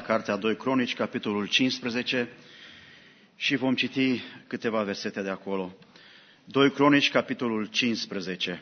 Cartea 2 Cronici, capitolul 15, și vom citi câteva versete de acolo. 2 Cronici, capitolul 15,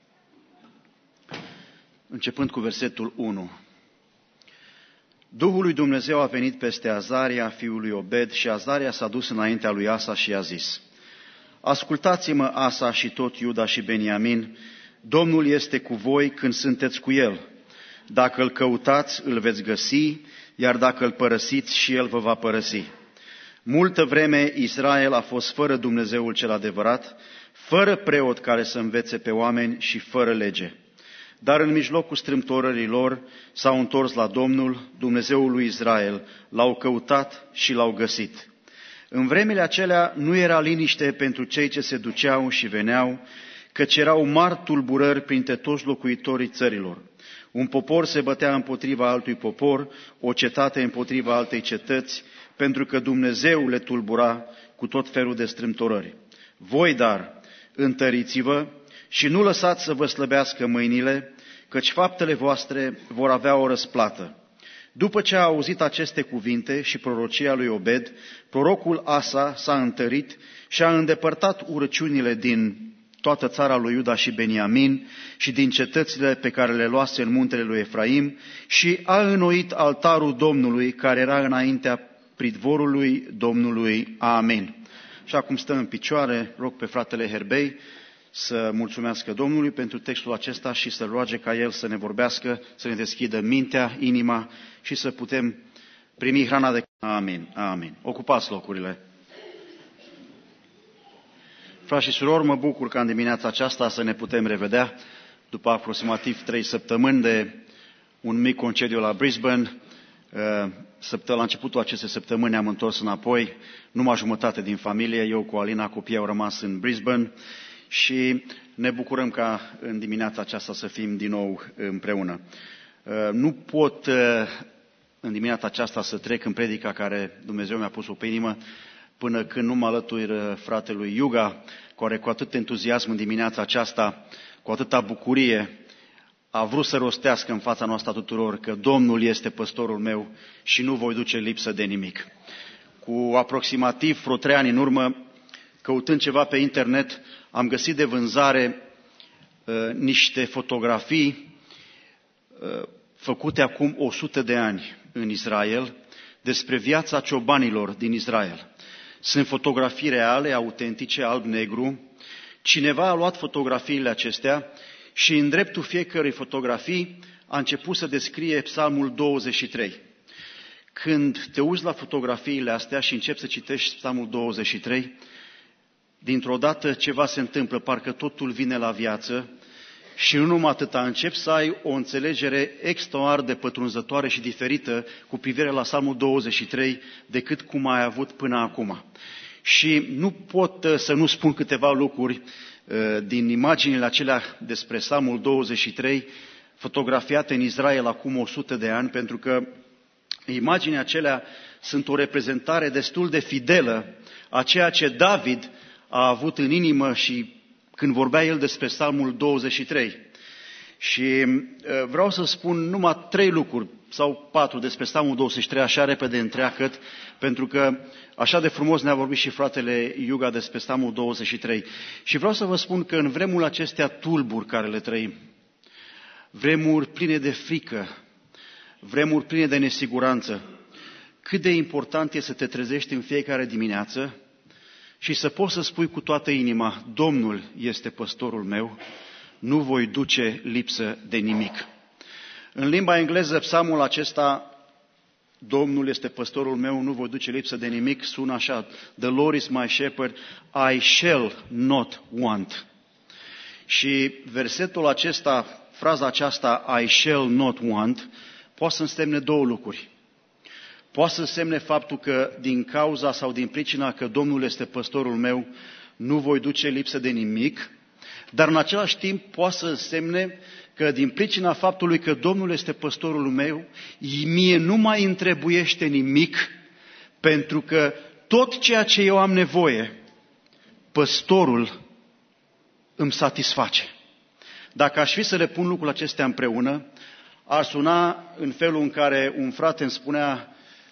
începând cu versetul 1. Duhul lui Dumnezeu a venit peste Azaria, fiul lui Obed, și Azaria s-a dus înaintea lui Asa și a zis: Ascultați-mă, Asa și tot Iuda și Beniamin, Domnul este cu voi când sunteți cu El. Dacă îl căutați, îl veți găsi, iar dacă îl părăsiți, și El vă va părăsi. Multă vreme Israel a fost fără Dumnezeul cel adevărat, fără preot care să învețe pe oameni și fără lege. Dar în mijlocul strâmtorării lor s-au întors la Domnul, Dumnezeul lui Israel, l-au căutat și l-au găsit. În vremile acelea nu era liniște pentru cei ce se duceau și veneau, căci erau mari tulburări printre toți locuitorii țărilor. Un popor se bătea împotriva altui popor, o cetate împotriva altei cetăți, pentru că Dumnezeu le tulbura cu tot felul de strâmtorări. Voi, dar, întăriți-vă și nu lăsați să vă slăbească mâinile, căci faptele voastre vor avea o răsplată. După ce a auzit aceste cuvinte și prorocia lui Obed, prorocul Asa s-a întărit și a îndepărtat urăciunile din toată țara lui Iuda și Beniamin și din cetățile pe care le luase în muntele lui Efraim și a înnoit altarul Domnului care era înaintea pridvorului Domnului. Amin. Și acum stăm în picioare, rog pe fratele Herbei să mulțumească Domnului pentru textul acesta și să-L roage ca El să ne vorbească, să ne deschidă mintea, inima și să putem primi hrana de... Amin. Amin. Ocupați locurile. Frați și surori, mă bucur ca în dimineața aceasta să ne putem revedea după aproximativ 3 săptămâni de un mic concediu la Brisbane. La începutul acestei săptămâni ne-am întors înapoi, numai jumătate din familie, eu cu Alina, copiii au rămas în Brisbane și ne bucurăm ca în dimineața aceasta să fim din nou împreună. Nu pot în dimineața aceasta să trec în predica care Dumnezeu mi-a pus-o pe inimă până când nu mă alătur fratelui Iuga, care cu atât entuziasm în dimineața aceasta, cu atâta bucurie, a vrut să rostească în fața noastră tuturor că Domnul este păstorul meu și nu voi duce lipsă de nimic. Cu aproximativ vreo 3 ani în urmă, căutând ceva pe internet, am găsit de vânzare niște fotografii făcute acum 100 de ani în Israel despre viața ciobanilor din Israel. Sunt fotografii reale, autentice, alb-negru. Cineva a luat fotografiile acestea și în dreptul fiecărei fotografii a început să descrie Psalmul 23. Când te uiți la fotografiile astea și începi să citești Psalmul 23, dintr-o dată ceva se întâmplă, parcă totul vine la viață și nu numai atâta, începi să ai o înțelegere extraordinar de pătrunzătoare și diferită cu privire la Psalmul 23 decât cum ai avut până acum. Și nu pot să nu spun câteva lucruri din imaginile acelea despre Psalmul 23, fotografiate în Israel acum 100 de ani, pentru că imaginile acelea sunt o reprezentare destul de fidelă a ceea ce David a avut în inimă și când vorbea el despre Psalmul 23. Și vreau să spun numai 3 lucruri sau 4 despre Psalmul 23, așa repede întreagăt, pentru că așa de frumos ne-a vorbit și fratele Iuga despre Psalmul 23. Și vreau să vă spun că în vremurile acestea tulburi care le trăim, vremuri pline de frică, vremuri pline de nesiguranță, cât de important este să te trezești în fiecare dimineață și să poți să spui cu toată inima: Domnul este păstorul meu, nu voi duce lipsă de nimic. În limba engleză, psalmul acesta, Domnul este păstorul meu, nu voi duce lipsă de nimic, sună așa: The Lord is my shepherd, I shall not want. Și versetul acesta, fraza aceasta, I shall not want, poate să însemne 2 lucruri. Poate să însemne faptul că din cauza sau din pricina că Domnul este păstorul meu, nu voi duce lipsă de nimic, dar în același timp poate să însemne că din pricina faptului că Domnul este păstorul meu, mie nu mai îmi trebuiește nimic, pentru că tot ceea ce eu am nevoie, păstorul îmi satisface. Dacă aș fi să le pun lucrurile acestea împreună, ar suna în felul în care un frate îmi spunea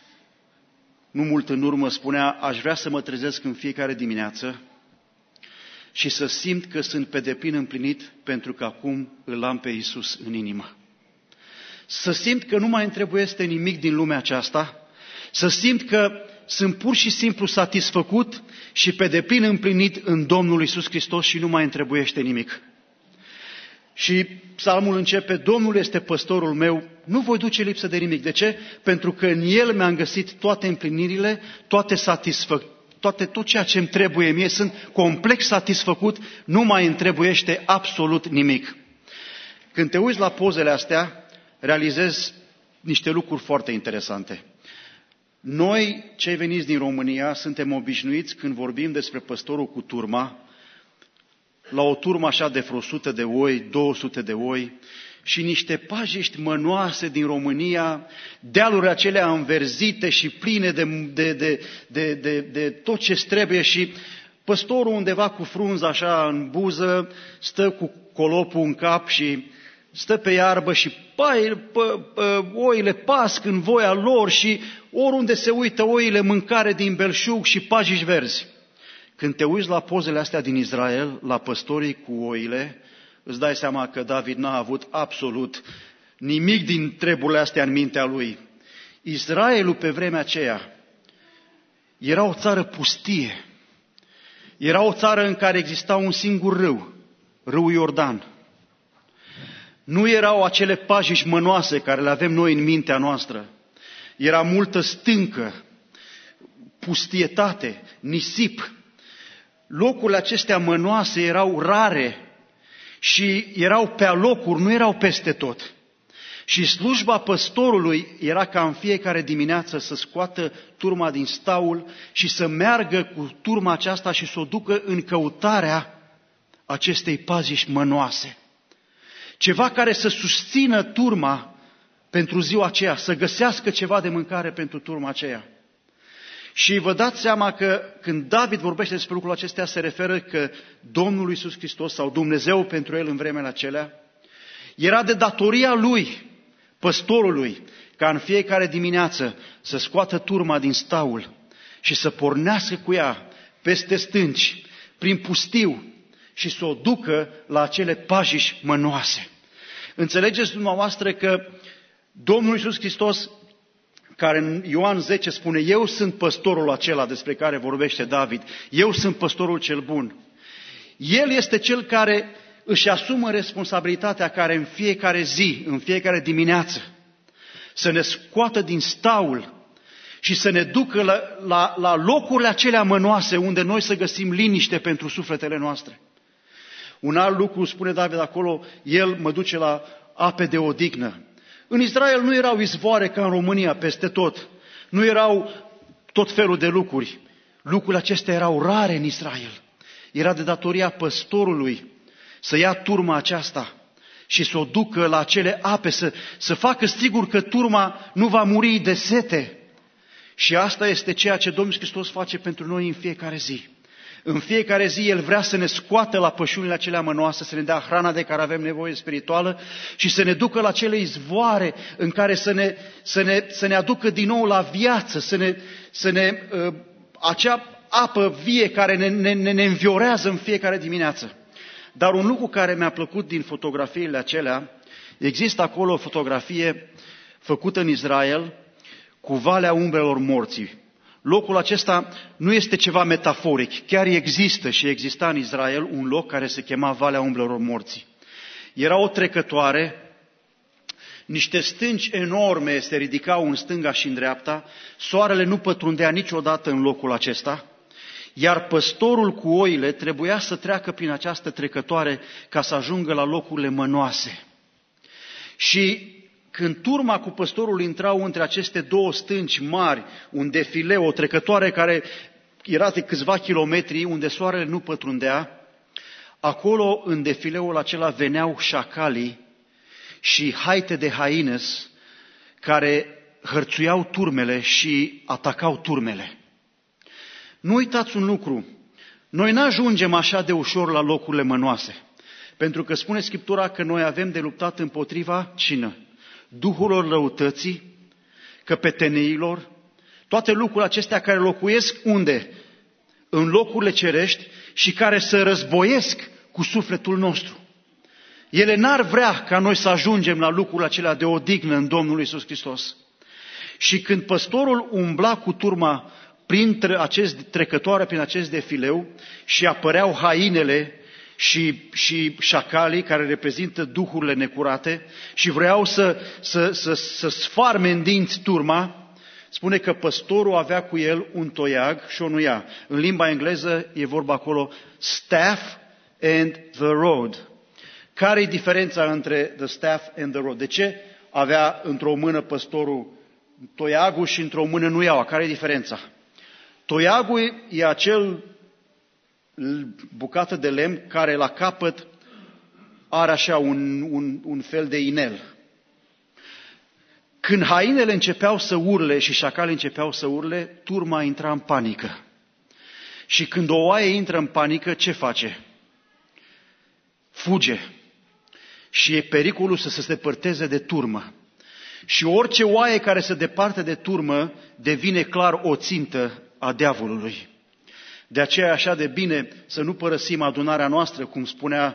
nu mult în urmă, spunea: aș vrea să mă trezesc în fiecare dimineață și să simt că sunt pe deplin împlinit pentru că acum îl am pe Iisus în inimă. Să simt că nu mai îmi trebuiește nimic din lumea aceasta, să simt că sunt pur și simplu satisfăcut și pe deplin împlinit în Domnul Iisus Hristos și nu mai îmi trebuiește nimic. Și psalmul începe: Domnul este păstorul meu, nu voi duce lipsă de nimic. De ce? Pentru că în El mi-am găsit toate împlinirile, tot ceea ce îmi trebuie mie, sunt complet satisfăcut, nu mai îmi trebuiește absolut nimic. Când te uiți la pozele astea, realizezi niște lucruri foarte interesante. Noi, cei veniți din România, suntem obișnuiți când vorbim despre păstorul cu turma, la o turmă așa de vreo 100 de oi, 200 de oi și niște pajiști mănoase din România, dealuri acelea înverzite și pline de tot ce trebuie și păstorul undeva cu frunza așa în buză, stă cu colopul în cap și stă pe iarbă și oile pasc în voia lor și oriunde se uită oile, mâncare din belșug și pajiști verzi. Când te uiți la pozele astea din Israel, la păstorii cu oile, îți dai seama că David n-a avut absolut nimic din treburile astea în mintea lui. Israelul pe vremea aceea era o țară pustie. Era o țară în care exista un singur râu, râul Iordan. Nu erau acele pajiști mănoase care le avem noi în mintea noastră. Era multă stâncă, pustietate, nisip. Locurile acestea mănoase erau rare și erau pe alocuri, nu erau peste tot. Și slujba păstorului era ca în fiecare dimineață să scoată turma din staul și să meargă cu turma aceasta și să o ducă în căutarea acestei pajiști mănoase. Ceva care să susțină turma pentru ziua aceea, să găsească ceva de mâncare pentru turma aceea. Și vă dați seama că când David vorbește despre lucrul acestea, se referă că Domnul Iisus Hristos sau Dumnezeu pentru el în vremea acelea, era de datoria lui, păstorului, ca în fiecare dimineață să scoată turma din staul și să pornească cu ea peste stânci, prin pustiu și să o ducă la acele pajiști mănoase. Înțelegeți dumneavoastră că Domnul Iisus Hristos, care în Ioan 10 spune: eu sunt păstorul acela despre care vorbește David, eu sunt păstorul cel bun. El este cel care își asumă responsabilitatea care în fiecare zi, în fiecare dimineață, să ne scoată din staul și să ne ducă la locurile acelea mănoase unde noi să găsim liniște pentru sufletele noastre. Un alt lucru, spune David acolo, el mă duce la ape de odihnă. În Israel nu erau izvoare ca în România peste tot. Nu erau tot felul de lucruri. Lucrurile acestea erau rare în Israel. Era de datoria păstorului să ia turma aceasta și să o ducă la acele ape, să facă sigur că turma nu va muri de sete. Și asta este ceea ce Domnul Hristos face pentru noi în fiecare zi. În fiecare zi El vrea să ne scoată la pășunile acelea mănoase, să ne dea hrana de care avem nevoie spirituală și să ne ducă la acele izvoare în care să ne aducă din nou la viață, acea apă vie care ne înviorează în fiecare dimineață. Dar un lucru care mi-a plăcut din fotografiile acelea, există acolo o fotografie făcută în Israel cu Valea Umbrelor Morții. Locul acesta nu este ceva metaforic, chiar există și exista în Israel un loc care se chema Valea Umbrelor Morții. Era o trecătoare, niște stânci enorme se ridicau în stânga și în dreapta, soarele nu pătrundea niciodată în locul acesta, iar păstorul cu oile trebuia să treacă prin această trecătoare ca să ajungă la locurile mănoase. Și când turma cu păstorul intrau între aceste două stânci mari, un defileu, o trecătoare care era de câțiva kilometri, unde soarele nu pătrundea, acolo în defileul acela veneau șacalii și haite de haines care hărțuiau turmele și atacau turmele. Nu uitați un lucru, noi n-ajungem așa de ușor la locurile mănoase, pentru că spune Scriptura că noi avem de luptat împotriva cine? Duhurilor răutății, căpeteneilor, toate lucrurile acestea care locuiesc unde? În locurile cerești și care se războiesc cu sufletul nostru. Ele n-ar vrea ca noi să ajungem la lucrurile acelea de odihnă în Domnul Iisus Hristos. Și când păstorul umbla cu turma trecătoare prin acest defileu și apăreau hainele și șacalii care reprezintă duhurile necurate și vreau să sfarme în dinți turma, spune că păstorul avea cu el un toiag și o nuia. În limba engleză e vorba acolo staff and the rod. Care e diferența între the staff and the rod? De ce avea într-o mână păstorul toiagul și într-o mână nuiaua? Care e diferența? Toiagul e acel bucată de lemn care la capăt are așa un fel de inel. Când hainele începeau să urle și șacalii începeau să urle, turma intra în panică. Și când o oaie intră în panică, ce face? Fuge. Și e pericolul să se depărteze de turmă. Și orice oaie care se departe de turmă devine clar o țintă a diavolului. De aceea e așa de bine să nu părăsim adunarea noastră, cum spunea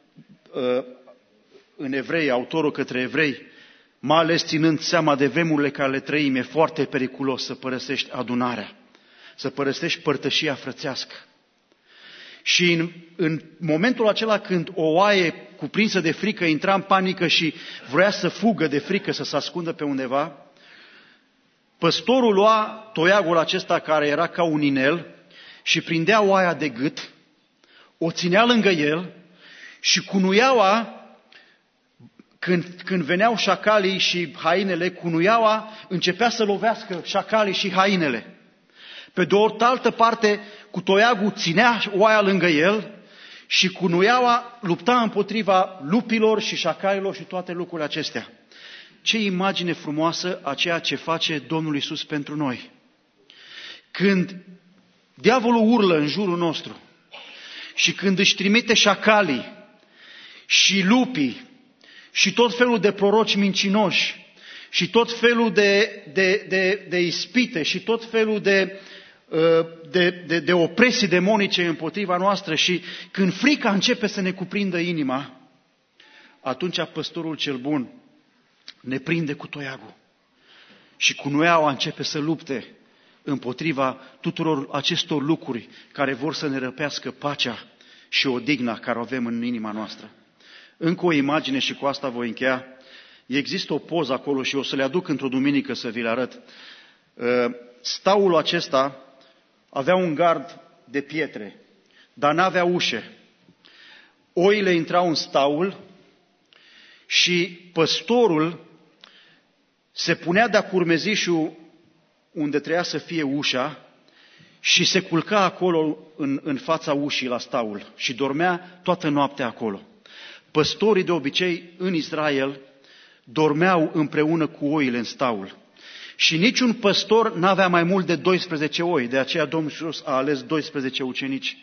în Evrei, autorul către Evrei, mai ales ținând seama de vremurile care le trăim, e foarte periculos să părăsești adunarea, să părăsești părtășia frățească. Și în momentul acela când o oaie cuprinsă de frică intra în panică și vrea să fugă de frică, să se ascundă pe undeva, păstorul lua toiagul acesta care era ca un inel și prindea oaia de gât, o ținea lângă el și cu nuiaua, când veneau șacalii și hainele, cu nuiaua începea să lovească șacalii și hainele. Pe de o altă parte, cu toiagul ținea oaia lângă el și cu nuiaua lupta împotriva lupilor și șacalilor și toate lucrurile acestea. Ce imagine frumoasă a ceea ce face Domnul Iisus pentru noi. Când diavolul urlă în jurul nostru și când își trimite șacalii și lupii și tot felul de proroci mincinoși și tot felul de ispite și tot felul de opresii demonice împotriva noastră și când frica începe să ne cuprindă inima, atunci păstorul cel bun ne prinde cu toiagul și cu nuiaua începe să lupte împotriva tuturor acestor lucruri care vor să ne răpească pacea și odihna care o avem în inima noastră. Încă o imagine și cu asta voi încheia. Există o poză acolo și o să le aduc într-o duminică să vi le arăt. Staulul acesta avea un gard de pietre, dar n-avea ușe. Oile intrau în staul și păstorul se punea de-a curmezișul unde trebuia să fie ușa și se culca acolo în fața ușii la staul și dormea toată noaptea acolo. Păstorii de obicei în Israel dormeau împreună cu oile în staul. Și niciun păstor n-avea mai mult de 12 oi, de aceea Domnul Iisus a ales 12 ucenici.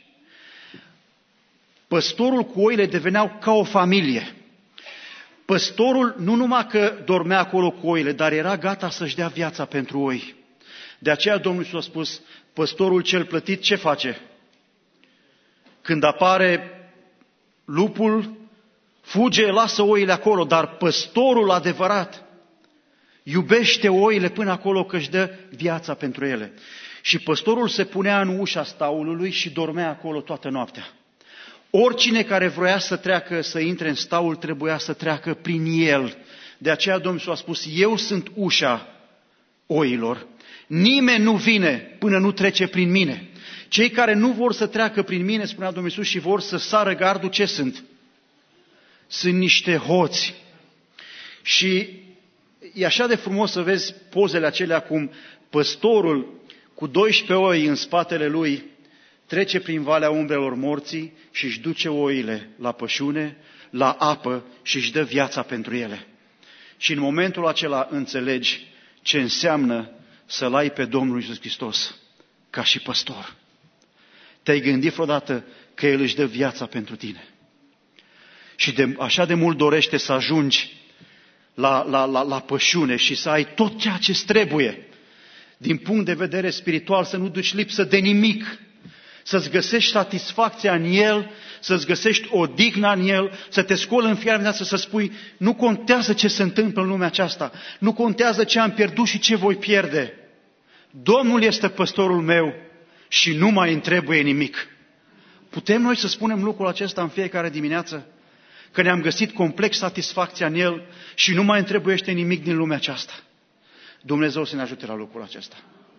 Păstorul cu oile deveneau ca o familie. Păstorul nu numai că dormea acolo cu oile, dar era gata să-și dea viața pentru oi. De aceea Domnul Iisus a spus, păstorul cel plătit ce face? Când apare lupul, fuge, lasă oile acolo, dar păstorul adevărat iubește oile până acolo că își dă viața pentru ele. Și păstorul se punea în ușa staulului și dormea acolo toată noaptea. Oricine care vroia să treacă, să intre în staul, trebuia să treacă prin el. De aceea Domnul Iisus a spus, eu sunt ușa oilor. Nimeni nu vine până nu trece prin mine. Cei care nu vor să treacă prin mine, spunea Domnul Iisus, și vor să sară gardul, ce sunt? Sunt niște hoți. Și e așa de frumos să vezi pozele acelea cum păstorul cu 12 oi în spatele lui trece prin valea umbrelor morții și își duce oile la pășune, la apă și își dă viața pentru ele. Și în momentul acela înțelegi ce înseamnă să-L ai pe Domnul Iisus Hristos ca și păstor. Te-ai gândit vreodată că El își dă viața pentru tine? Și așa de mult dorește să ajungi la pășune și să ai tot ceea ce-ți trebuie. din punct de vedere spiritual, să nu duci lipsă de nimic, să-ți găsești satisfacția în El, să-ți găsești odihna în El, să te scoli în fiecare dimineață să spui, nu contează ce se întâmplă în lumea aceasta, nu contează ce am pierdut și ce voi pierde. Domnul este păstorul meu și nu mai îmi trebuie nimic. Putem noi să spunem lucrul acesta în fiecare dimineață? Că ne-am găsit complet satisfacția în El și nu mai îmi trebuiește nimic din lumea aceasta. Dumnezeu să ne ajute la lucrul acesta.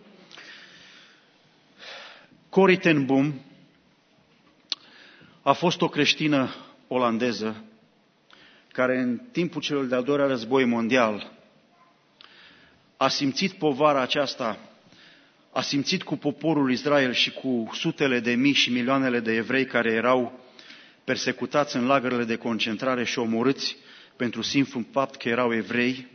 Corrie ten Boom a fost o creștină olandeză care în timpul celor de-al doilea război mondial a simțit povara aceasta, a simțit cu poporul Israel și cu sutele de mii și milioanele de evrei care erau persecutați în lagărele de concentrare și omorâți pentru simplul fapt că erau evrei,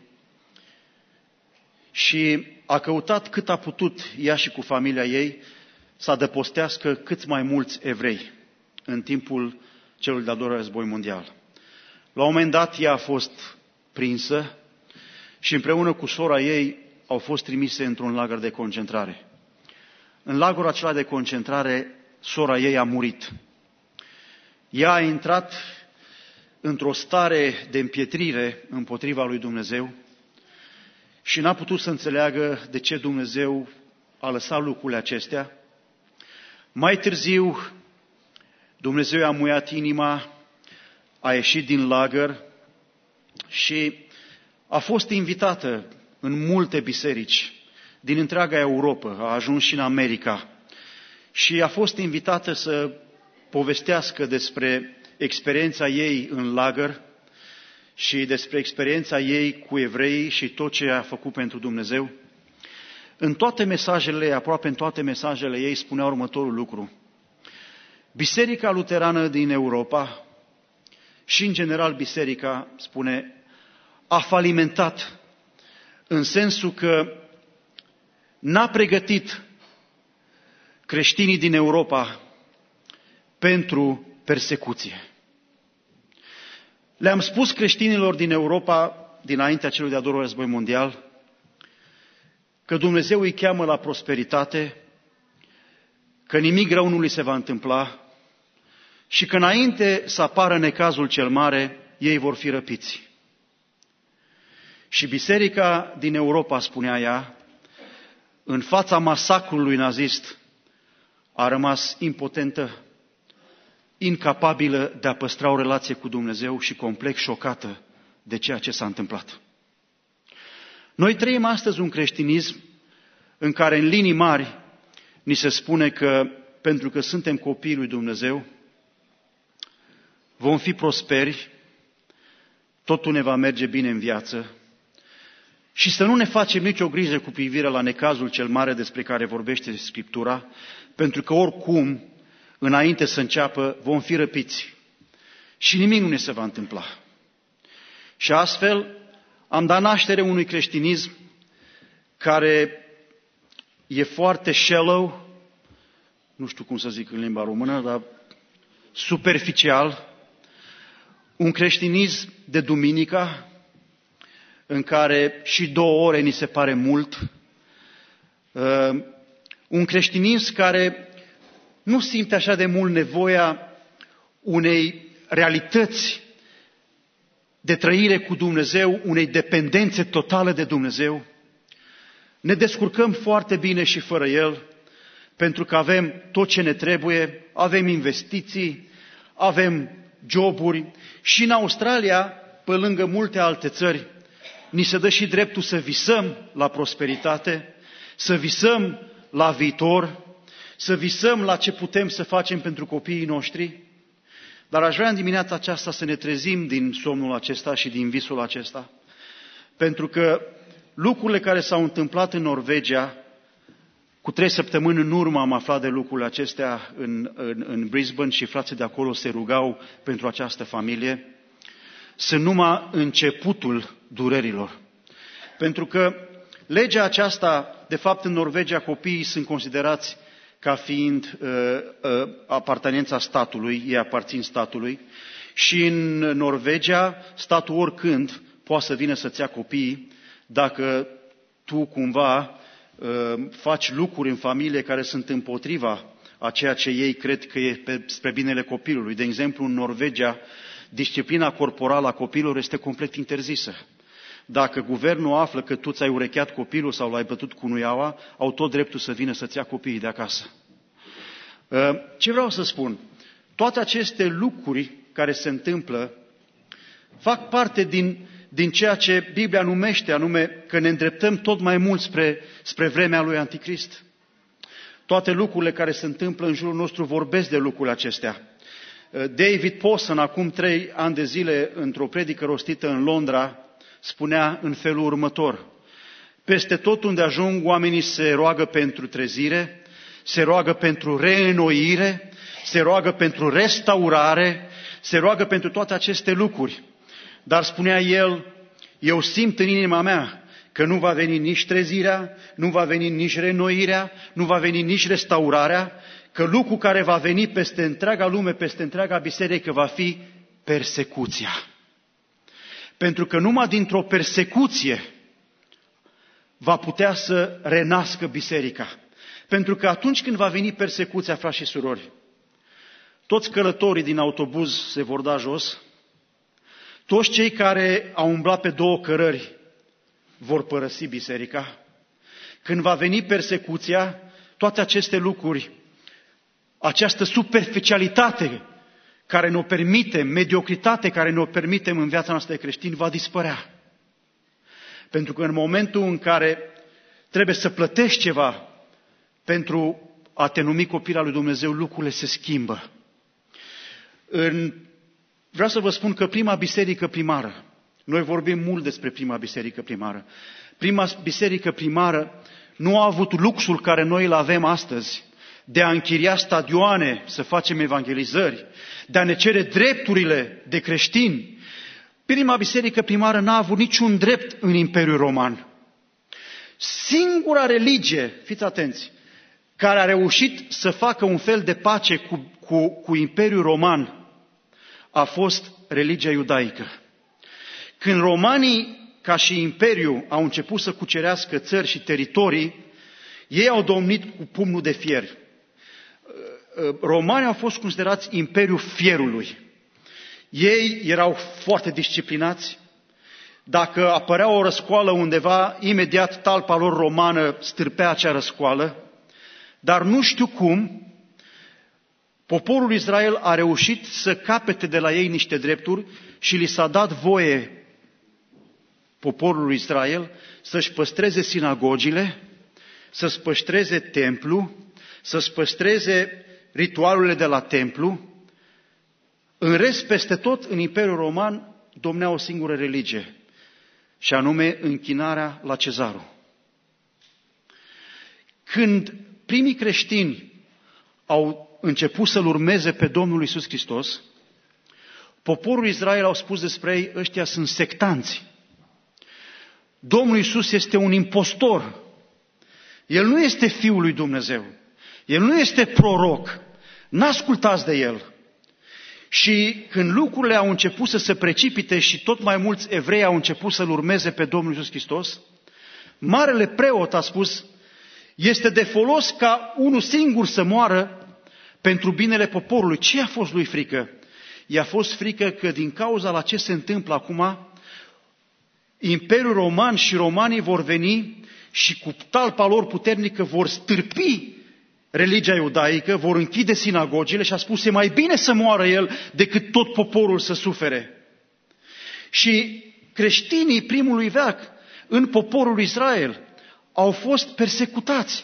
și a căutat cât a putut ea și cu familia ei să adăpostească cât mai mulți evrei în timpul celui de-al doilea război mondial. La un moment dat ea a fost prinsă și împreună cu sora ei au fost trimise într-un lagăr de concentrare. În lagărul acela de concentrare, sora ei a murit. Ea a intrat într-o stare de împietrire împotriva lui Dumnezeu și n-a putut să înțeleagă de ce Dumnezeu a lăsat lucrurile acestea. Mai târziu, Dumnezeu i-a muiat inima, a ieșit din lagăr și a fost invitată în multe biserici din întreaga Europa, a ajuns și în America și a fost invitată să povestească despre experiența ei în lagăr și despre experiența ei cu evreii și tot ce a făcut pentru Dumnezeu. În toate mesajele, aproape în toate mesajele ei, spunea următorul lucru. Biserica luterană din Europa și în general biserica, spune, a falimentat în sensul că n-a pregătit creștinii din Europa pentru persecuție. Le-am spus creștinilor din Europa, dinaintea celui de-al doilea război mondial, că Dumnezeu îi cheamă la prosperitate, că nimic rău nu li se va întâmpla și că înainte să apară necazul cel mare, ei vor fi răpiți. Și biserica din Europa, spunea ea, în fața masacrului nazist, a rămas impotentă, incapabilă de a păstra o relație cu Dumnezeu și complet șocată de ceea ce s-a întâmplat. Noi trăim astăzi un creștinism în care, în linii mari, ni se spune că, pentru că suntem copiii lui Dumnezeu, vom fi prosperi, totul ne va merge bine în viață și să nu ne facem nicio grijă cu privire la necazul cel mare despre care vorbește Scriptura, pentru că oricum, înainte să înceapă, vom fi răpiți și nimic nu ne se va întâmpla. Și astfel am dat naștere unui creștinism care e foarte shallow, nu știu cum să zic în limba română, dar superficial, un creștinism de duminica, în care și 2 ore ni se pare mult, un creștinism care nu simte așa de mult nevoia unei realități de trăire cu Dumnezeu, unei dependențe totale de Dumnezeu. Ne descurcăm foarte bine și fără El, pentru că avem tot ce ne trebuie, avem investiții, avem joburi și în Australia, pe lângă multe alte țări, ni se dă și dreptul să visăm la prosperitate, să visăm la viitor, să visăm la ce putem să facem pentru copiii noștri. Dar aș vrea în dimineața aceasta să ne trezim din somnul acesta și din visul acesta, pentru că lucrurile care s-au întâmplat în Norvegia, cu 3 săptămâni în urmă am aflat de lucrurile acestea în Brisbane și frații de acolo se rugau pentru această familie, sunt numai începutul durerilor. Pentru că legea aceasta, de fapt în Norvegia copiii sunt considerați ca fiind apartenența statului, ei aparțin statului și în Norvegia statul oricând poate să vină să-ți ia copiii dacă tu cumva faci lucruri în familie care sunt împotriva a ceea ce ei cred că e spre binele copilului. De exemplu, în Norvegia, disciplina corporală a copilor este complet interzisă. Dacă guvernul află că tu ți-ai urecheat copilul sau l-ai bătut cu nuiaua, au tot dreptul să vină să-ți ia copiii de acasă. Ce vreau să spun? Toate aceste lucruri care se întâmplă fac parte din ceea ce Biblia numește, anume că ne îndreptăm tot mai mult spre vremea lui Anticrist. Toate lucrurile care se întâmplă în jurul nostru vorbesc de lucrurile acestea. David Pawson, acum 3 ani de zile, într-o predică rostită în Londra, spunea în felul următor: peste tot unde ajung, oamenii se roagă pentru trezire, se roagă pentru reînnoire, se roagă pentru restaurare, se roagă pentru toate aceste lucruri. Dar spunea el, eu simt în inima mea că nu va veni nici trezirea, nu va veni nici reînnoirea, nu va veni nici restaurarea, că lucrul care va veni peste întreaga lume, peste întreaga biserică, va fi persecuția. Pentru că numai dintr-o persecuție va putea să renască biserica. Pentru că atunci când va veni persecuția, frați și surori, toți călătorii din autobuz se vor da jos, toți cei care au umblat pe 2 cărări vor părăsi biserica. Când va veni persecuția, toate aceste lucruri, această superficialitate care ne-o permitem, mediocritate care ne-o permitem în viața noastră de creștini, va dispărea. Pentru că în momentul în care trebuie să plătești ceva pentru a te numi copil al lui Dumnezeu, lucrurile se schimbă. Vreau să vă spun că prima biserică primară, noi vorbim mult despre prima biserică primară, prima biserică primară nu a avut luxul care noi îl avem astăzi, de a închiria stadioane, să facem evangelizări, de a ne cere drepturile de creștini. Prima biserică primară n-a avut niciun drept în Imperiul Roman. Singura religie, fiți atenți, care a reușit să facă un fel de pace cu Imperiul Roman a fost religia iudaică. Când romanii, ca și imperiu, au început să cucerească țări și teritorii, ei au domnit cu pumnul de fier. Romanii au fost considerați imperiul fierului. Ei erau foarte disciplinați. Dacă apărea o răscoală undeva, imediat talpa lor romană stârpea acea răscoală. Dar nu știu cum, poporul Israel a reușit să capete de la ei niște drepturi și li s-a dat voie poporului Israel să-și păstreze sinagogile, să-și păstreze templu, să-și păstreze ritualurile de la templu. În rest, peste tot, în Imperiul Roman domnea o singură religie, și anume închinarea la Cezarul. Când primii creștini au început să-L urmeze pe Domnul Iisus Hristos, poporul Israel au spus despre ei, ăștia sunt sectanți. Domnul Iisus este un impostor. El nu este Fiul lui Dumnezeu. El nu este proroc. N-ascultați de El. Și când lucrurile au început să se precipite și tot mai mulți evrei au început să-L urmeze pe Domnul Iisus Hristos, marele preot a spus, este de folos ca unul singur să moară pentru binele poporului. Ce a fost lui frică? I-a fost frică că din cauza la ce se întâmplă acum, Imperiul Roman și romanii vor veni și cu talpa lor puternică vor stârpi religia iudaică, vor închide sinagogile și a spus, e mai bine să moară el decât tot poporul să sufere. Și creștinii primului veac în poporul Israel au fost persecutați.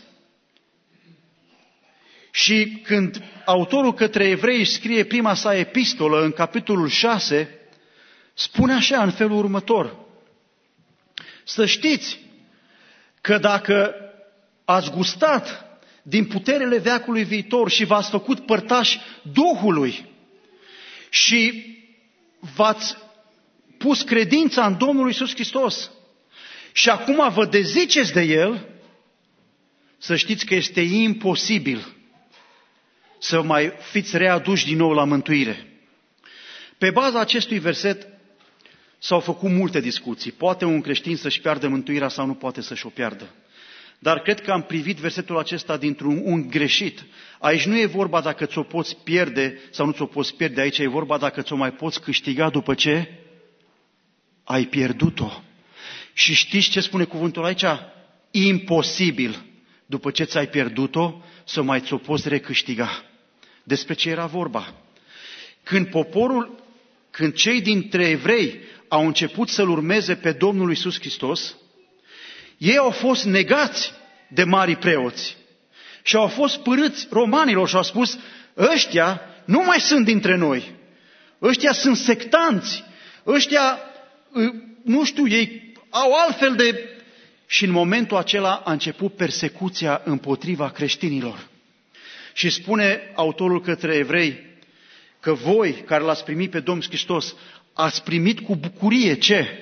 Și când autorul către evrei își scrie prima sa epistolă în capitolul 6, spune așa în felul următor: să știți că dacă ați gustat din puterele veacului viitor și v-ați făcut părtași Duhului și v-ați pus credința în Domnul Iisus Hristos și acum vă deziceți de El, să știți că este imposibil să mai fiți readuși din nou la mântuire. Pe baza acestui verset s-au făcut multe discuții. Poate un creștin să-și piardă mântuirea sau nu poate să-și o piardă. Dar cred că am privit versetul acesta dintr-un unghi greșit. Aici nu e vorba dacă ți-o poți pierde sau nu ți-o poți pierde, aici e vorba dacă ți-o mai poți câștiga după ce ai pierdut-o. Și știți ce spune cuvântul aici? Imposibil, după ce ți-ai pierdut-o, să mai ți-o poți recâștiga. Despre ce era vorba? Când cei dintre evrei au început să-L urmeze pe Domnul Iisus Hristos, ei au fost negați de marii preoți și au fost părâți romanilor și au spus, ăștia nu mai sunt dintre noi, ăștia sunt sectanți, ăștia, nu știu, ei au altfel de... Și în momentul acela a început persecuția împotriva creștinilor. Și spune autorul către evrei că voi, care l-ați primit pe Domnul Hristos, ați primit cu bucurie ce?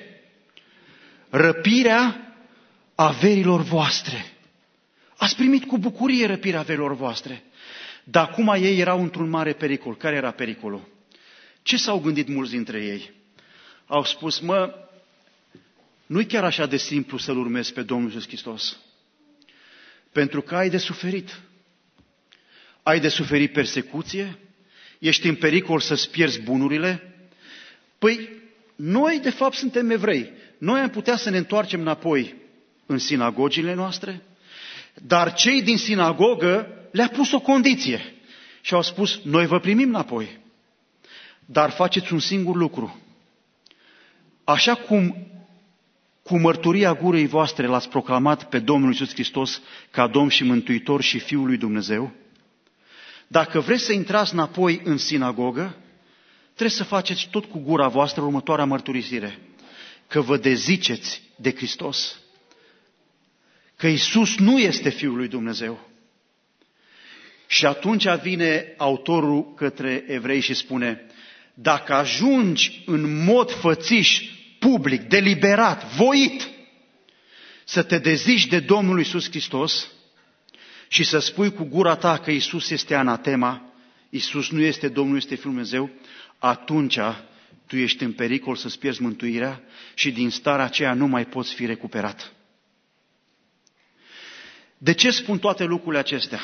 Răpirea averilor voastre. Ați primit cu bucurie răpirea averilor voastre. Dar acum ei erau într-un mare pericol. Care era pericolul? Ce s-au gândit mulți dintre ei? Au spus, nu-i chiar așa de simplu să-L urmezi pe Domnul Iisus Hristos. Pentru că ai de suferit. Ai de suferit persecuție, ești în pericol să-ți pierzi bunurile. Păi, noi de fapt suntem evrei. Noi am putea să ne întoarcem înapoi în sinagogile noastre, dar cei din sinagogă le-a pus o condiție și au spus, noi vă primim înapoi, dar faceți un singur lucru. Așa cum cu mărturia gurii voastre l-ați proclamat pe Domnul Iisus Hristos ca Domn și Mântuitor și Fiul lui Dumnezeu, dacă vreți să intrați înapoi în sinagogă, trebuie să faceți tot cu gura voastră următoarea mărturisire, că vă deziceți de Hristos, că Iisus nu este Fiul lui Dumnezeu. Și atunci vine autorul către evrei și spune, dacă ajungi în mod fățiș, public, deliberat, voit, să te dezici de Domnul Iisus Hristos și să spui cu gura ta că Iisus este anatema, Iisus nu este Domnul, este Fiul Dumnezeu, atunci tu ești în pericol să-ți pierzi mântuirea și din starea aceea nu mai poți fi recuperat. De ce spun toate lucrurile acestea?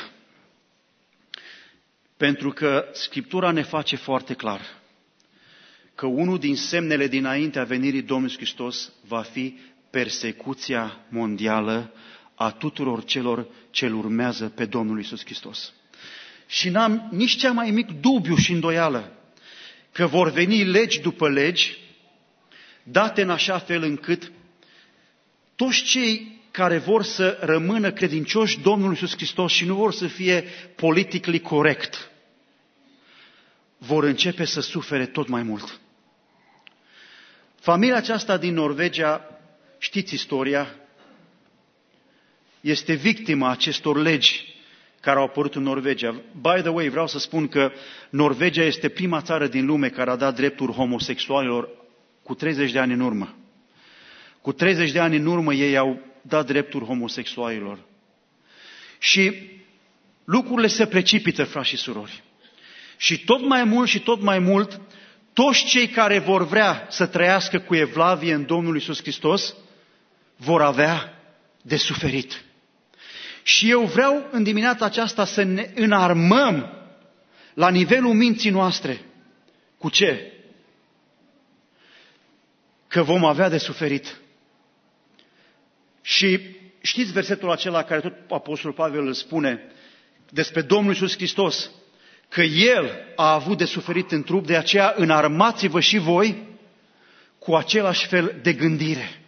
Pentru că Scriptura ne face foarte clar că unul din semnele dinaintea venirii Domnului Hristos va fi persecuția mondială a tuturor celor ce îl urmează pe Domnul Iisus Hristos. Și n-am nici cea mai mic dubiu și îndoială că vor veni legi după legi, date în așa fel încât toți cei care vor să rămână credincioși Domnului Iisus Hristos și nu vor să fie politically corect, vor începe să sufere tot mai mult. Familia aceasta din Norvegia, știți istoria, este victima acestor legi care au apărut în Norvegia. By the way, vreau să spun că Norvegia este prima țară din lume care a dat drepturi homosexualilor cu 30 de ani în urmă. Cu 30 de ani în urmă ei au dat drepturi homosexualilor. Și lucrurile se precipită, frați și surori. Și tot mai mult, toți cei care vor vrea să trăiască cu evlavie în Domnul Iisus Hristos vor avea de suferit. Și eu vreau în dimineața aceasta să ne înarmăm la nivelul minții noastre. Cu ce? Că vom avea de suferit. Și știți versetul acela care tot Apostolul Pavel îl spune despre Domnul Iisus Hristos, că El a avut de suferit în trup, de aceea înarmați-vă și voi cu același fel de gândire.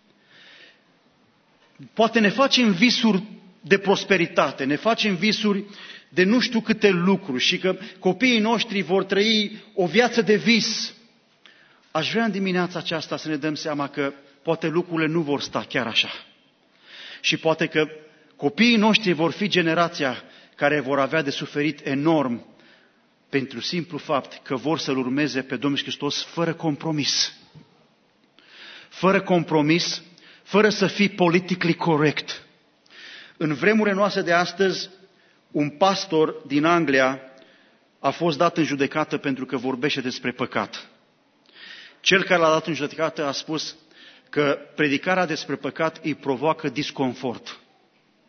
Poate ne facem visuri de prosperitate, ne facem visuri de nu știu câte lucruri și că copiii noștri vor trăi o viață de vis. Aș vrea în dimineața aceasta să ne dăm seama că poate lucrurile nu vor sta chiar așa. Și poate că copiii noștri vor fi generația care vor avea de suferit enorm pentru simplu fapt că vor să-L urmeze pe Domnul Hristos fără compromis. Fără compromis, fără să fii politically corect. În vremurile noastre de astăzi, un pastor din Anglia a fost dat în judecată pentru că vorbește despre păcat. Cel care l-a dat în judecată a spus că predicarea despre păcat îi provoacă disconfort.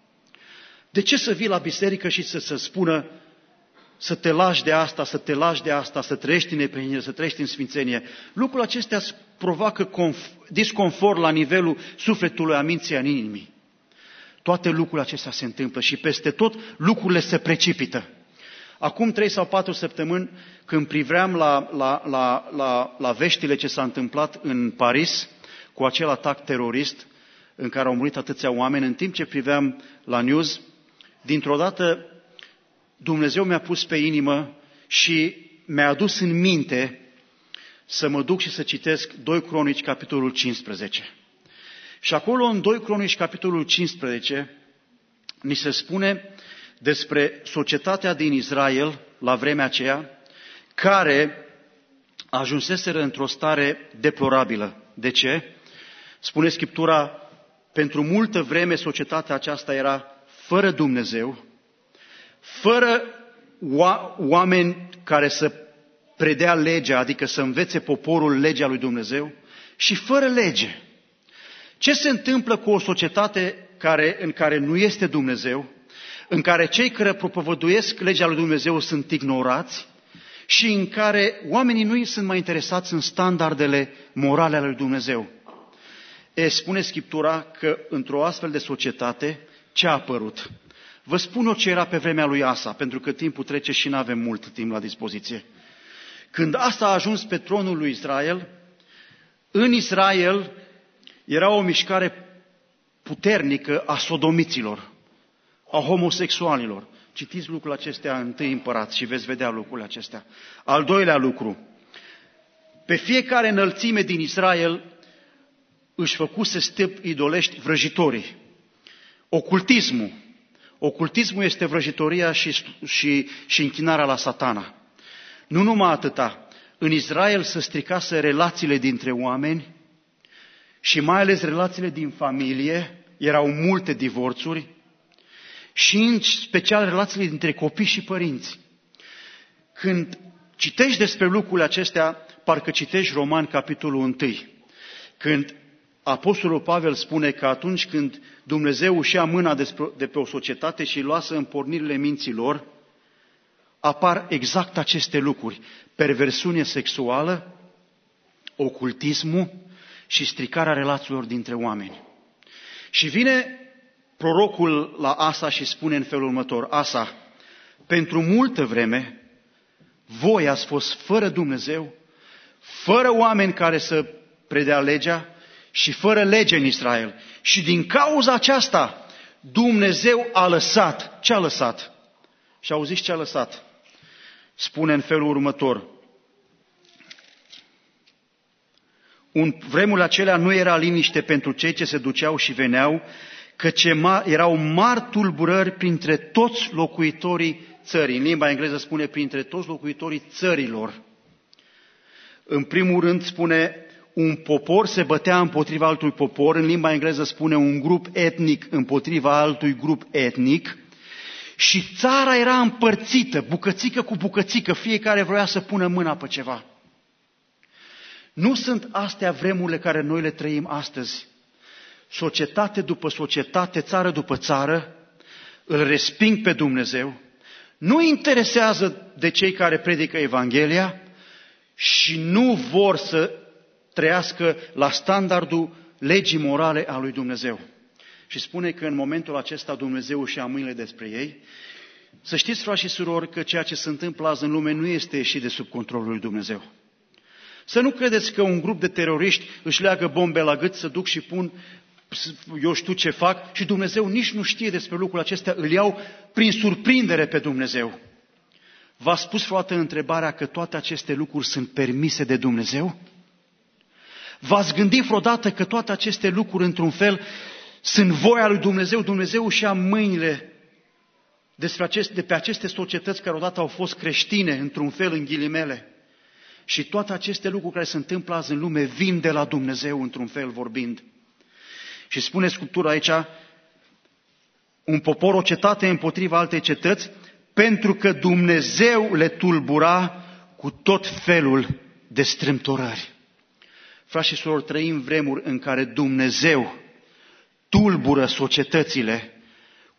De ce să vii la biserică și să spună să te lași de asta, să te lași de asta, să trăiești în neprihănire, să trăiești în sfințenie? Lucrul acestea provoacă disconfort la nivelul sufletului, a minții, a inimii. Toate lucrurile acestea se întâmplă și peste tot lucrurile se precipită. Acum 3 sau 4 săptămâni, când priveam la veștile ce s-a întâmplat în Paris cu acel atac terorist în care au murit atâția oameni, în timp ce priveam la news, dintr-o dată Dumnezeu mi-a pus pe inimă și mi-a adus în minte să mă duc și să citesc 2 Cronici, capitolul 15. Și acolo, în 2 Cronici, capitolul 15, ni se spune despre societatea din Israel la vremea aceea, care ajunseseră într-o stare deplorabilă. De ce? Spune Scriptura, pentru multă vreme societatea aceasta era fără Dumnezeu, fără oameni care să predea legea, adică să învețe poporul legea lui Dumnezeu, și fără lege. Ce se întâmplă cu o societate în care nu este Dumnezeu, în care cei care propovăduiesc legea lui Dumnezeu sunt ignorați și în care oamenii nu sunt mai interesați în standardele morale ale lui Dumnezeu? Spune Scriptura că într-o astfel de societate, ce a apărut? Vă spun eu ce era pe vremea lui Asa, pentru că timpul trece și nu avem mult timp la dispoziție. Când Asa a ajuns pe tronul lui Israel, în Israel era o mișcare puternică a sodomiților, a homosexualilor. Citiți lucrurile acestea în 1 Împărați și veți vedea lucrurile acestea. Al doilea lucru, pe fiecare înălțime din Israel își făcuse stâlpi idolești vrăjitorii. Ocultismul. Ocultismul este vrăjitoria și închinarea la Satana. Nu numai atâta. În Israel se stricase relațiile dintre oameni și mai ales relațiile din familie. Erau multe divorțuri și în special relațiile dintre copii și părinți. Când citești despre lucrurile acestea, parcă citești Romani, capitolul 1, când Apostolul Pavel spune că atunci când Dumnezeu își ia mâna de pe o societate și îi lasă în pornirile minților, apar exact aceste lucruri: perversiune sexuală, ocultismul și stricarea relațiilor dintre oameni. Și vine prorocul la Asa și spune în felul următor: Asa, pentru multă vreme voi ați fost fără Dumnezeu, fără oameni care să predea legea și fără lege în Israel. Și din cauza aceasta Dumnezeu a lăsat. Ce a lăsat? Și auziți ce a lăsat? Spune în felul următor: în vremurile acelea nu era liniște pentru cei ce se duceau și veneau, căci erau mari tulburări printre toți locuitorii țării. În limba engleză spune printre toți locuitorii țărilor. În primul rând spune un popor se bătea împotriva altui popor, în limba engleză spune un grup etnic împotriva altui grup etnic, și țara era împărțită, bucățică cu bucățică, fiecare vroia să pună mâna pe ceva. Nu sunt astea vremurile care noi le trăim astăzi? Societate după societate, țară după țară, îl resping pe Dumnezeu, nu interesează de cei care predică Evanghelia și nu vor să trăiască la standardul legii morale a lui Dumnezeu. Și spune că în momentul acesta Dumnezeu își ia mâinile despre ei. Să știți, frați și surori, că ceea ce se întâmplă azi în lume nu este ieșit de sub controlul lui Dumnezeu. Să nu credeți că un grup de teroriști își leagă bombe la gât, să duc și pun, eu știu ce fac, și Dumnezeu nici nu știe despre lucrul acestea, îl iau prin surprindere pe Dumnezeu. V-a spus vreodată întrebarea că toate aceste lucruri sunt permise de Dumnezeu? V-ați gândit vreodată că toate aceste lucruri, într-un fel, sunt voia lui Dumnezeu? Dumnezeu își ia mâinile de pe aceste societăți care odată au fost creștine, într-un fel, în ghilimele. Și toate aceste lucruri care se întâmplă azi în lume vin de la Dumnezeu, într-un fel vorbind. Și spune Scriptura aici, un popor, o cetate împotriva altei cetăți, pentru că Dumnezeu le tulbura cu tot felul de strâmtorări. Frați și surori, trăim vremuri în care Dumnezeu tulbură societățile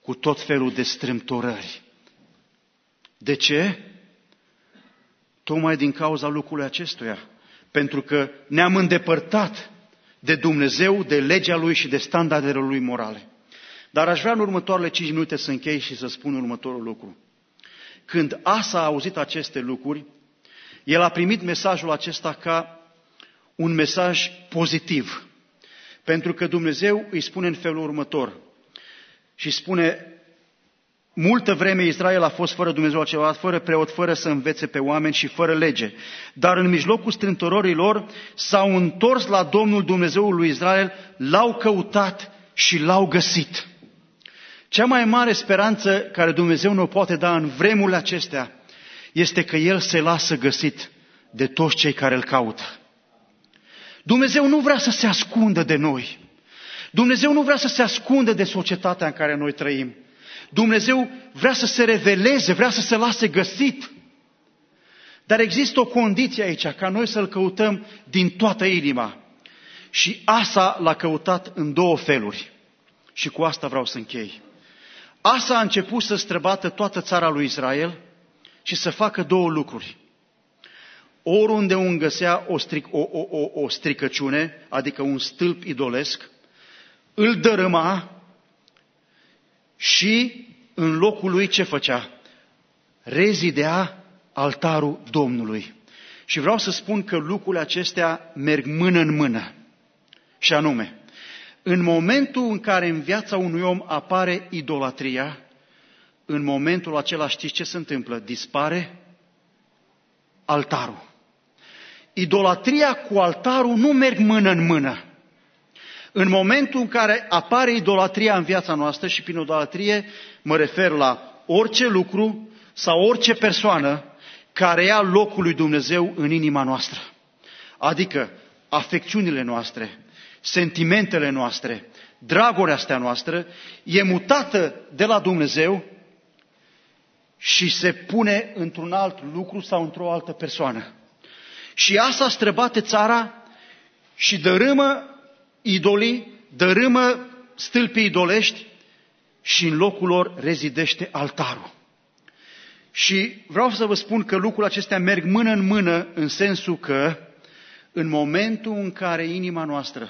cu tot felul de strâmtorări. De ce? Tocmai din cauza lucrului acestuia. Pentru că ne-am îndepărtat de Dumnezeu, de legea Lui și de standardele Lui morale. Dar aș vrea în următoarele 5 minute să închei și să spun următorul lucru. Când Asa a auzit aceste lucruri, el a primit mesajul acesta ca un mesaj pozitiv. Pentru că Dumnezeu îi spune în felul următor. Și spune, multă vreme Israel a fost fără Dumnezeu altceva, fără preot, fără să învețe pe oameni și fără lege. Dar în mijlocul strâmtorărilor s-au întors la Domnul Dumnezeul lui Israel, l-au căutat și l-au găsit. Cea mai mare speranță care Dumnezeu ne-o poate da în vremurile acestea este că El se lasă găsit de toți cei care îl caută. Dumnezeu nu vrea să se ascundă de noi. Dumnezeu nu vrea să se ascundă de societatea în care noi trăim. Dumnezeu vrea să se reveleze, vrea să se lase găsit. Dar există o condiție aici, ca noi să-L căutăm din toată inima. Și Asa l-a căutat în 2 feluri. Și cu asta vreau să închei. Asa a început să străbată toată țara lui Israel și să facă 2 lucruri. Oriunde unde găsea o stricăciune, adică un stâlp idolesc, îl dărâma și în locul lui ce făcea? Rezidea altarul Domnului. Și vreau să spun că lucrurile acestea merg mână în mână. Și anume, în momentul în care în viața unui om apare idolatria, în momentul acela știți ce se întâmplă? Dispare altarul. Idolatria cu altarul nu merg mână în mână. În momentul în care apare idolatria în viața noastră, și prin idolatrie mă refer la orice lucru sau orice persoană care ia locul lui Dumnezeu în inima noastră. Adică afecțiunile noastre, sentimentele noastre, dragostea noastră e mutată de la Dumnezeu și se pune într-un alt lucru sau într-o altă persoană. Și Asa străbate țara și dărâmă idolii, dărâmă stâlpii idolești și în locul lor rezidește altarul. Și vreau să vă spun că lucrurile acestea merg mână în mână în sensul că în momentul în care inima noastră,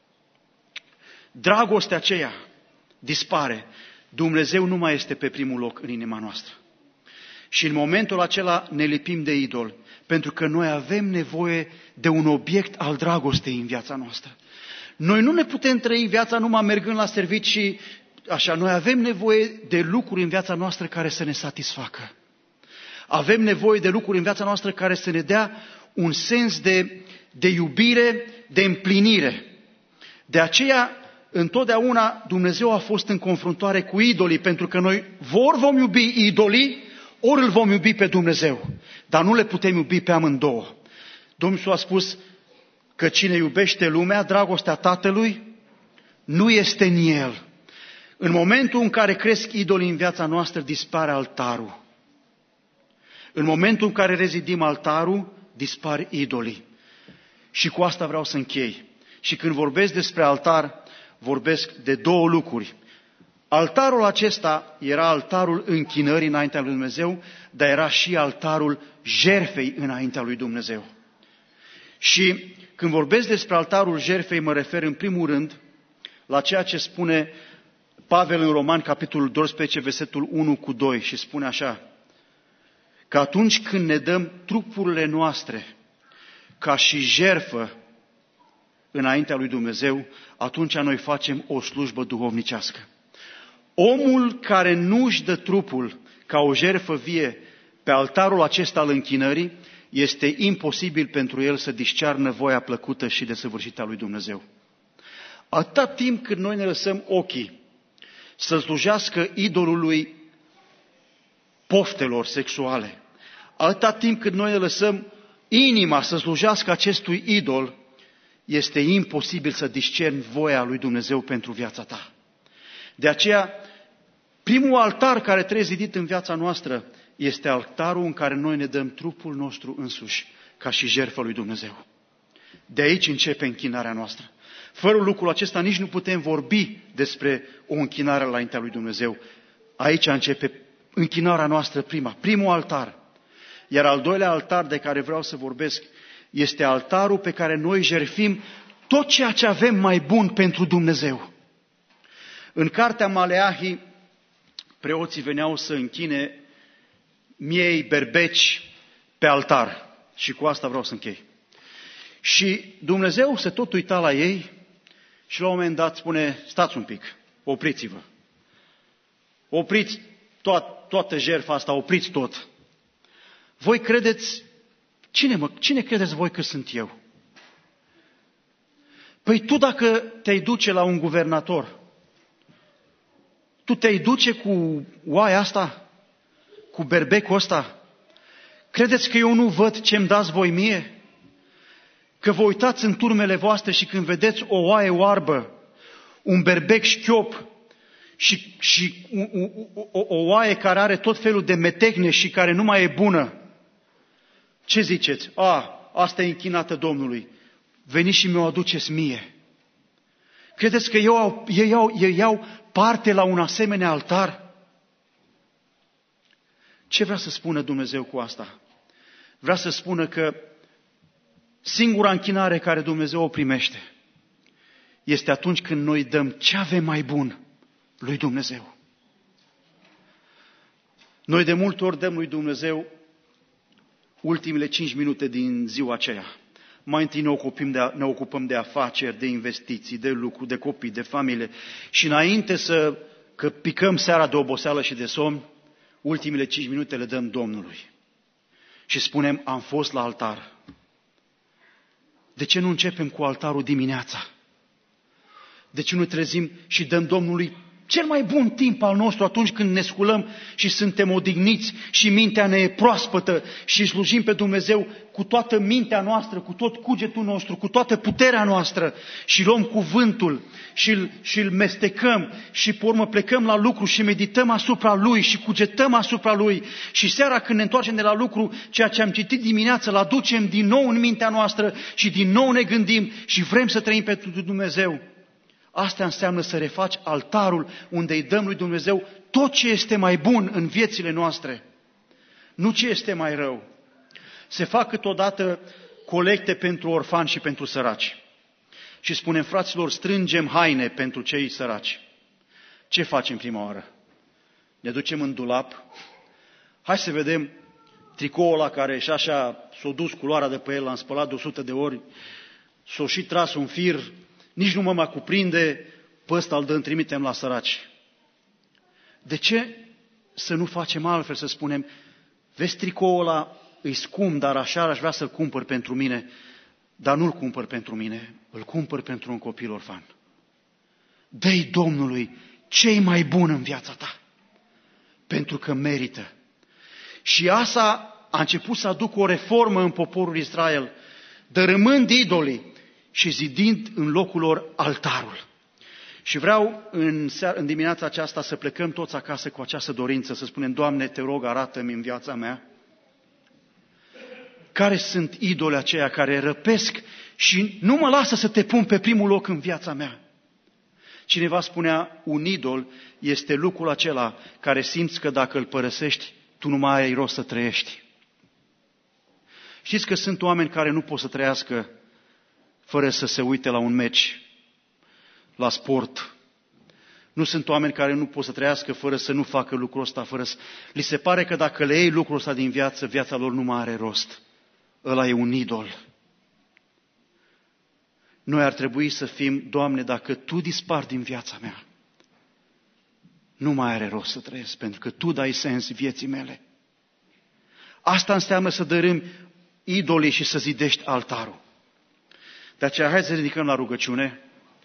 dragostea aceea dispare, Dumnezeu nu mai este pe primul loc în inima noastră. Și în momentul acela ne lipim de idol, pentru că noi avem nevoie de un obiect al dragostei în viața noastră. Noi nu ne putem trăi viața numai mergând la servicii așa, noi avem nevoie de lucruri în viața noastră care să ne satisfacă. Avem nevoie de lucruri în viața noastră care să ne dea un sens de iubire, de împlinire. De aceea, întotdeauna Dumnezeu a fost în confruntare cu idolii, pentru că noi ori vom iubi idolii, ori îl vom iubi pe Dumnezeu. Dar nu le putem iubi pe amândouă. Domnul Iisus a spus că cine iubește lumea, dragostea Tatălui nu este în el. În momentul în care cresc idolii în viața noastră, dispare altarul. În momentul în care rezidim altarul, dispar idolii. Și cu asta vreau să închei. Și când vorbesc despre altar, vorbesc de 2 lucruri. Altarul acesta era altarul închinării înaintea lui Dumnezeu, dar era și altarul jertfei înaintea lui Dumnezeu. Și când vorbesc despre altarul jertfei, mă refer în primul rând la ceea ce spune Pavel în Romani, capitolul 12, versetul 1-2, și spune așa, că atunci când ne dăm trupurile noastre ca și jertfă înaintea lui Dumnezeu, atunci noi facem o slujbă duhovnicească. Omul care nu își dă trupul ca o jertfă vie pe altarul acesta al închinării, este imposibil pentru el să discearnă voia plăcută și desăvârșită a lui Dumnezeu. Atâta timp cât noi ne lăsăm ochii să slujească idolului poftelor sexuale, atâta timp cât noi ne lăsăm inima să slujească acestui idol, este imposibil să discerni voia lui Dumnezeu pentru viața ta. De aceea, primul altar care trebuie zidit în viața noastră este altarul în care noi ne dăm trupul nostru însuși ca și jertfă lui Dumnezeu. De aici începe închinarea noastră. Fără lucrul acesta nici nu putem vorbi despre o închinare înaintea lui Dumnezeu. Aici începe închinarea noastră primul altar. Iar al doilea altar de care vreau să vorbesc este altarul pe care noi jertfim tot ceea ce avem mai bun pentru Dumnezeu. În cartea Maleahi, preoții veneau să închine miei, berbeci pe altar. Și cu asta vreau să închei. Și Dumnezeu se tot uita la ei și la un moment dat spune, stați un pic, opriți-vă. Opriți toată jertfa asta, opriți tot. Voi credeți, cine credeți voi că sunt eu? Păi tu dacă te-ai duce la un guvernator, tu te-ai duce cu oaia asta, cu berbecul ăsta? Credeți că eu nu văd ce-mi dați voi mie? Că vă uitați în turmele voastre și când vedeți o oaie oarbă, un berbec șchiop și o oaie care are tot felul de metehne și care nu mai e bună, ce ziceți? Asta e închinată Domnului. Veniți și mi-o aduceți mie. Credeți că ei iau parte la un asemenea altar? Ce vrea să spună Dumnezeu cu asta? Vrea să spună că singura închinare care Dumnezeu o primește este atunci când noi dăm ce avem mai bun lui Dumnezeu. Noi de multe ori dăm lui Dumnezeu ultimele 5 minute din ziua aceea. Mai întâi ne ocupăm de afaceri, de investiții, de lucru, de copii, de familie și înainte că picăm seara de oboseală și de somn, ultimele 5 minute le dăm Domnului. Și spunem, am fost la altar. De ce nu începem cu altarul dimineața? De ce nu trezim și dăm Domnului cel mai bun timp al nostru atunci când ne sculăm și suntem odihniți și mintea ne e proaspătă și slujim pe Dumnezeu cu toată mintea noastră, cu tot cugetul nostru, cu toată puterea noastră și luăm cuvântul și îl mestecăm și pe urmă plecăm la lucru și medităm asupra lui și cugetăm asupra lui și seara când ne întoarcem de la lucru, ceea ce am citit dimineața, îl aducem din nou în mintea noastră și din nou ne gândim și vrem să trăim pentru Dumnezeu. Asta înseamnă să refaci altarul unde îi dăm lui Dumnezeu tot ce este mai bun în viețile noastre, nu ce este mai rău. Se fac câteodată colecte pentru orfani și pentru săraci. Și spunem, fraților, strângem haine pentru cei săraci. Ce facem prima oară? Ne ducem în dulap. Hai să vedem tricoul ăla care și așa s-a dus culoarea de pe el, l-am spălat de 100 de ori, s-a și tras un fir, nici nu mă mai cuprinde, pe ăsta îl dăm, trimitem la săraci. De ce să nu facem altfel, să spunem, vezi tricoul ăla, îi scump, dar așa aș vrea să-l cumpăr pentru mine, dar nu-l cumpăr pentru mine, îl cumpăr pentru un copil orfan. Dă-i Domnului ce-i mai bun în viața ta, pentru că merită. Și Asa a început să aducă o reformă în poporul Israel, dărâmând idolii și zidind în locul lor altarul. Și vreau în dimineața aceasta să plecăm toți acasă cu această dorință, să spunem, Doamne, te rog, arată-mi în viața mea care sunt idolii aceia care răpesc și nu mă lasă să te pun pe primul loc în viața mea. Cineva spunea, un idol este lucrul acela care simți că dacă îl părăsești, tu nu mai ai rost să trăiești. Știți că sunt oameni care nu pot să trăiască fără să se uite la un meci, la sport. Nu sunt oameni care nu pot să trăiască fără să nu facă lucrul ăsta, li se pare că dacă le iei lucrul ăsta din viață, viața lor nu mai are rost. Ăla e un idol. Noi ar trebui să fim, Doamne, dacă Tu dispari din viața mea, nu mai are rost să trăiesc, pentru că Tu dai sens vieții mele. Asta înseamnă să dărâmi idolii și să zidești altarul. De aceea, hai să ridicăm la rugăciune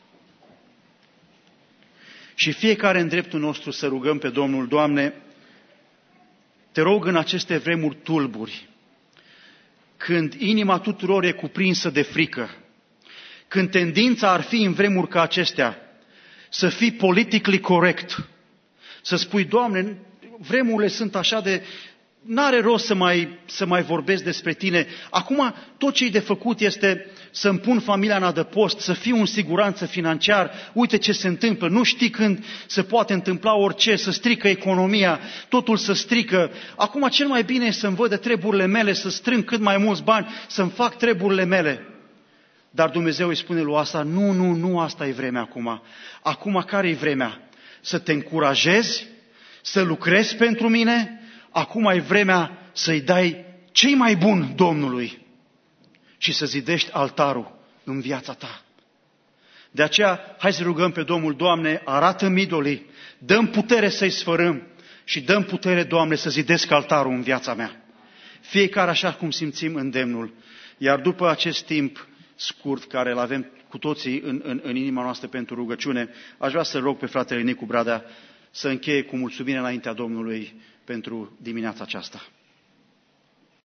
și fiecare în dreptul nostru să rugăm pe Domnul. Doamne, te rog în aceste vremuri tulburi, când inima tuturor e cuprinsă de frică, când tendința ar fi în vremuri ca acestea să fii politically corect, să spui, Doamne, vremurile sunt așa de n-are rost să mai vorbesc despre tine. Acum tot ce e de făcut este să-mi pun familia în adăpost, să fiu în siguranță financiar. Uite ce se întâmplă, nu știi când se poate întâmpla orice, să strică economia, totul să strică. Acum cel mai bine e să-mi văd de treburile mele, să strâng cât mai mulți bani, să-mi fac treburile mele. Dar Dumnezeu îi spune lui Asa, nu asta e vremea acum. Acum care e vremea? Să te încurajezi, să lucrezi pentru mine. Acum e vremea să-i dai cei mai buni Domnului și să zidești altarul în viața ta. De aceea, hai să rugăm pe Domnul, Doamne, arată-mi idolii, dă-mi putere să-i sfărâm și dă-mi putere, Doamne, să zidesc altarul în viața mea. Fiecare așa cum simțim îndemnul. Iar după acest timp scurt care îl avem cu toții în inima noastră pentru rugăciune, aș vrea să rog pe fratele Nicu Bradea să încheie cu mulțumire înaintea Domnului pentru dimineața aceasta.